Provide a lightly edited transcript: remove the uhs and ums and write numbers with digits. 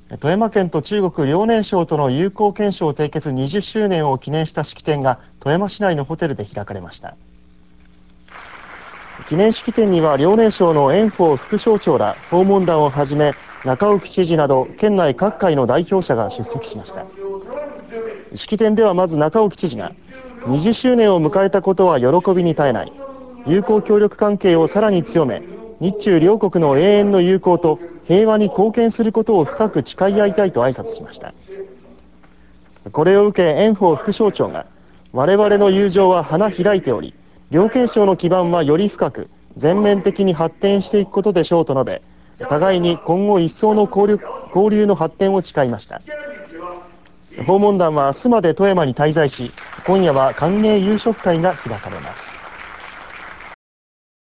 富山県と中国遼寧省との友好憲章締結20周年を記念した式典が富山市内のホテルで開かれました。記念式典には遼寧省の炎鵬副省長ら訪問団をはじめ、中沖知事など県内各界の代表者が出席しました。式典ではまず中沖知事が、20周年を迎えたことは喜びに絶えない、友好協力関係をさらに強め、日中両国の永遠の友好と平和に貢献することを深く誓い合いたいと挨拶しました。これを受け炎鵬副省長が、我々の友情は花開いており、両県省の基盤はより深く全面的に発展していくことでしょうと述べ、互いに今後一層の交流の発展を誓いました。訪問団は明日まで富山に滞在し、今夜は歓迎夕食会が開かれます。